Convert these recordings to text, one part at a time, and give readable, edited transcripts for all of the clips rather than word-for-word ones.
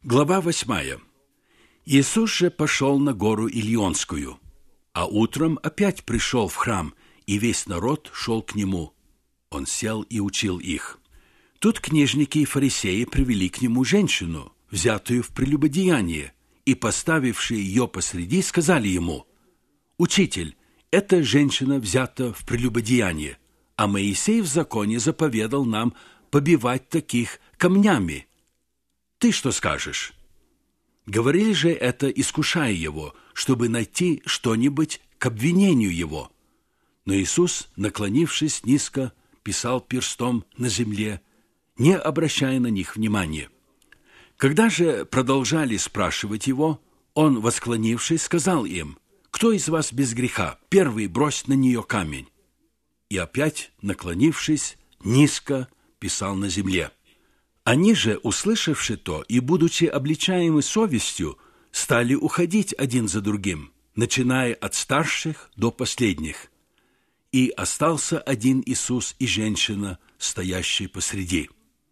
Глава 8. Иисус же пошел на гору Илионскую, а утром опять пришел в храм, и весь народ шел к нему. Он сел и учил их. Тут книжники и фарисеи привели к нему женщину, взятую в прелюбодеяние, и, поставившие ее посреди, сказали ему: «Учитель, эта женщина взята в прелюбодеяние, а Моисей в законе заповедал нам побивать таких камнями. Ты что скажешь?» Говорили же это, искушая его, чтобы найти что-нибудь к обвинению его. Но Иисус, наклонившись низко, писал перстом на земле, не обращая на них внимания. Когда же продолжали спрашивать его, он, восклонившись, сказал им: «Кто из вас без греха? Первый брось на нее камень». И опять, наклонившись, низко писал на земле. Они же, услышавши то и будучи обличаемы совестью, стали уходить один за другим, начиная от старших до последних. И остался один Иисус и женщина, стоящая посреди.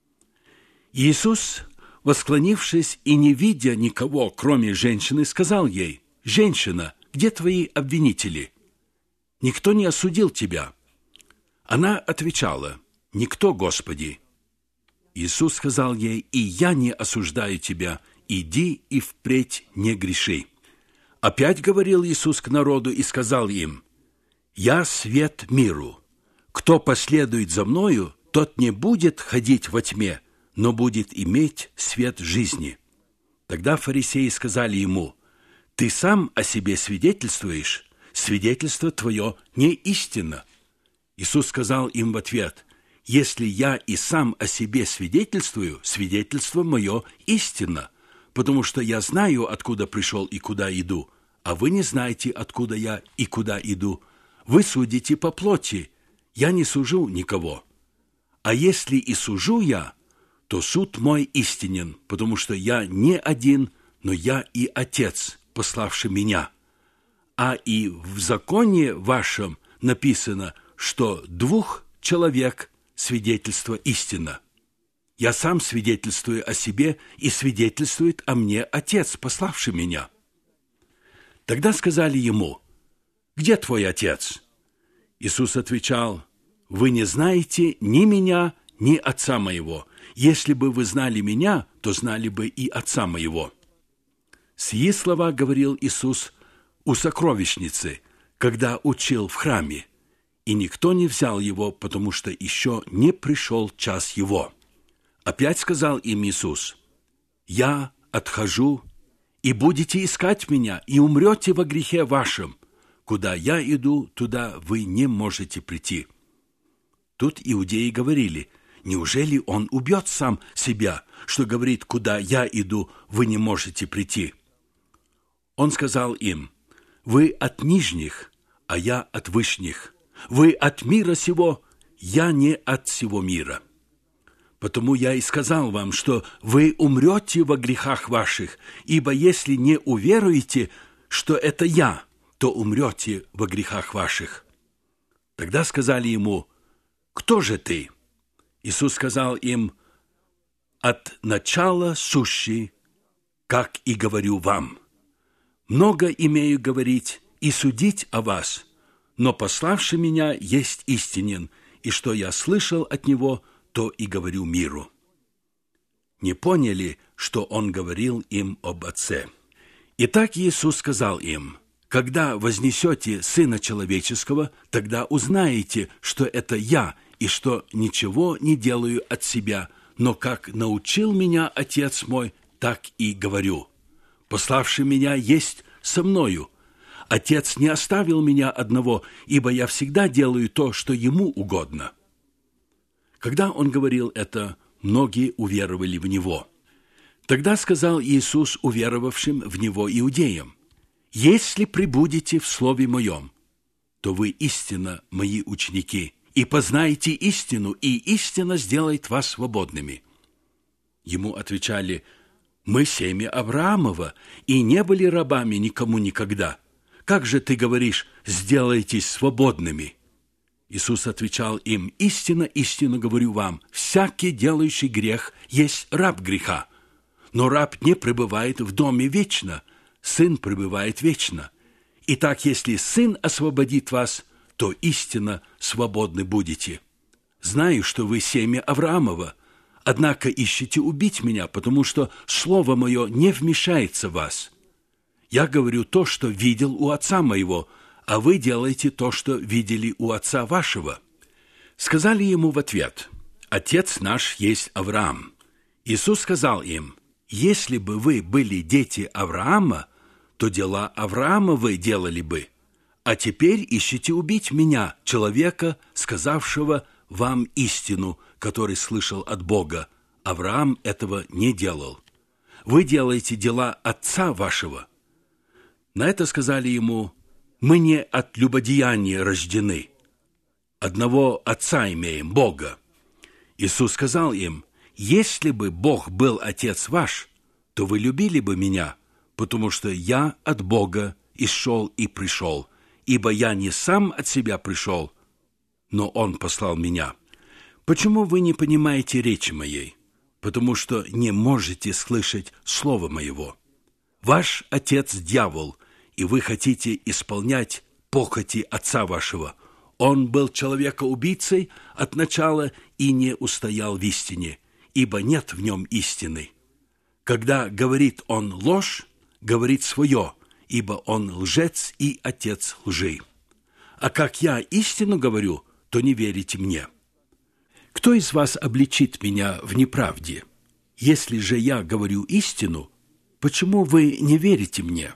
Иисус, восклонившись и не видя никого, кроме женщины, сказал ей: «Женщина, где твои обвинители? Никто не осудил тебя?» Она отвечала: «Никто, Господи». Иисус сказал ей: «И я не осуждаю тебя, иди и впредь не греши». Опять говорил Иисус к народу и сказал им: «Я свет миру. Кто последует за Мною, тот не будет ходить во тьме, но будет иметь свет жизни». Тогда фарисеи сказали Ему: «Ты сам о себе свидетельствуешь, свидетельство Твое не истинно». Иисус сказал им в ответ: «Если я и сам о себе свидетельствую, свидетельство мое истинно, потому что я знаю, откуда пришел и куда иду, а вы не знаете, откуда я и куда иду. Вы судите по плоти, я не сужу никого. А если и сужу я, то суд мой истинен, потому что я не один, но я и Отец, пославший меня. А и в законе вашем написано, что 2 человек свидетельство истина. Я сам свидетельствую о себе, и свидетельствует о мне Отец, пославший меня». Тогда сказали ему: «Где твой Отец?» Иисус отвечал: «Вы не знаете ни меня, ни Отца моего. Если бы вы знали меня, то знали бы и Отца моего». Сии слова говорил Иисус у сокровищницы, когда учил в храме. И никто не взял его, потому что еще не пришел час его. Опять сказал им Иисус: «Я отхожу, и будете искать меня, и умрете во грехе вашем. Куда я иду, туда вы не можете прийти». Тут иудеи говорили: «Неужели он убьет сам себя, что говорит: куда я иду, вы не можете прийти?» Он сказал им: «Вы от нижних, а я от вышних. Вы от мира сего, я не от сего мира. Потому я и сказал вам, что вы умрете во грехах ваших, ибо если не уверуете, что это я, то умрете во грехах ваших». Тогда сказали ему: «Кто же ты?» Иисус сказал им: «От начала сущий, как и говорю вам. Много имею говорить и судить о вас, но пославший меня есть истинен, и что я слышал от него, то и говорю миру». Не поняли, что он говорил им об Отце. Итак, Иисус сказал им: «Когда вознесете Сына Человеческого, тогда узнаете, что это Я, и что ничего не делаю от себя, но как научил меня Отец мой, так и говорю. Пославший меня есть со мною. Отец не оставил меня одного, ибо я всегда делаю то, что ему угодно». Когда он говорил это, многие уверовали в него. Тогда сказал Иисус уверовавшим в него иудеям: «Если пребудете в слове моем, то вы истинно мои ученики, и познаете истину, и истина сделает вас свободными». Ему отвечали: «Мы семя Авраамова, и не были рабами никому никогда. Как же ты говоришь: сделайтесь свободными?» Иисус отвечал им: «Истинно, истинно говорю вам, всякий, делающий грех, есть раб греха. Но раб не пребывает в доме вечно, сын пребывает вечно. Итак, если сын освободит вас, то истинно свободны будете. Знаю, что вы семя Авраамова, однако ищете убить меня, потому что слово мое не вмешается в вас. Я говорю то, что видел у отца моего, а вы делаете то, что видели у отца вашего». Сказали ему в ответ: «Отец наш есть Авраам». Иисус сказал им: «Если бы вы были дети Авраама, то дела Авраама вы делали бы. А теперь ищете убить меня, человека, сказавшего вам истину, который слышал от Бога. Авраам этого не делал. Вы делаете дела отца вашего». На это сказали ему: «Мы не от любодеяния рождены. Одного отца имеем, Бога». Иисус сказал им: «Если бы Бог был отец ваш, то вы любили бы меня, потому что я от Бога исшел и пришел, ибо я не сам от себя пришел, но Он послал меня. Почему вы не понимаете речи моей? Потому что не можете слышать слова моего. Ваш отец дьявол, и вы хотите исполнять похоти отца вашего. Он был человека-убийцей от начала и не устоял в истине, ибо нет в нем истины. Когда говорит он ложь, говорит свое, ибо он лжец и отец лжи. А как я истину говорю, то не верите мне. Кто из вас обличит меня в неправде? Если же я говорю истину, почему вы не верите мне?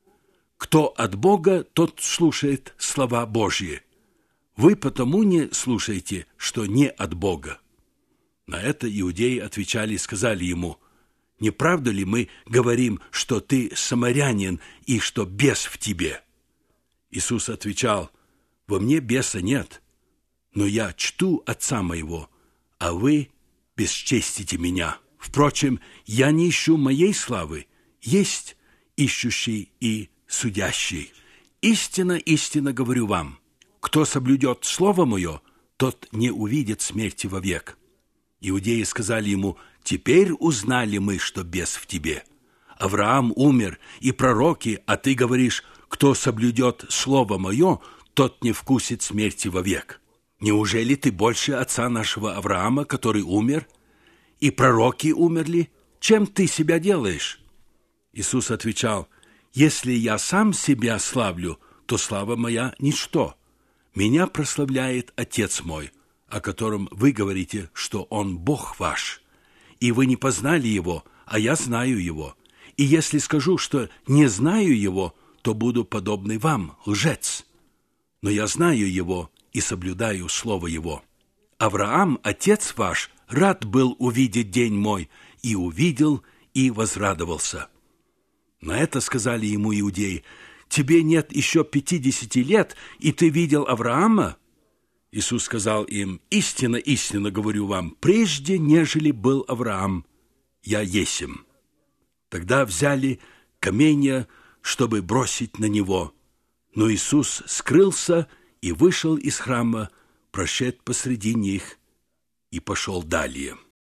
Кто от Бога, тот слушает слова Божьи. Вы потому не слушаете, что не от Бога». На это иудеи отвечали и сказали ему: «Не правда ли мы говорим, что ты самарянин и что бес в тебе?» Иисус отвечал: «Во мне беса нет, но я чту отца моего, а вы бесчестите меня. Впрочем, я не ищу моей славы, есть ищущий и судящий. Истинно, истинно говорю вам, кто соблюдет слово мое, тот не увидит смерти вовек». Иудеи сказали ему: «Теперь узнали мы, что бес в тебе. Авраам умер, и пророки, а ты говоришь: кто соблюдет слово мое, тот не вкусит смерти вовек. Неужели ты больше отца нашего Авраама, который умер? И пророки умерли? Чем ты себя делаешь?» Иисус отвечал: «Если я сам себя славлю, то слава моя ничто. Меня прославляет Отец мой, о котором вы говорите, что Он Бог ваш. И вы не познали Его, а я знаю Его. И если скажу, что не знаю Его, то буду подобный вам, лжец. Но я знаю Его и соблюдаю слово Его. Авраам, отец ваш, рад был увидеть день мой, и увидел, и возрадовался». На это сказали ему иудеи: «Тебе нет еще 50 лет, и ты видел Авраама?» Иисус сказал им: «Истинно, истинно говорю вам, прежде, нежели был Авраам, я есмь». Тогда взяли каменья, чтобы бросить на него. Но Иисус скрылся и вышел из храма, прошед посреди них и пошел далее.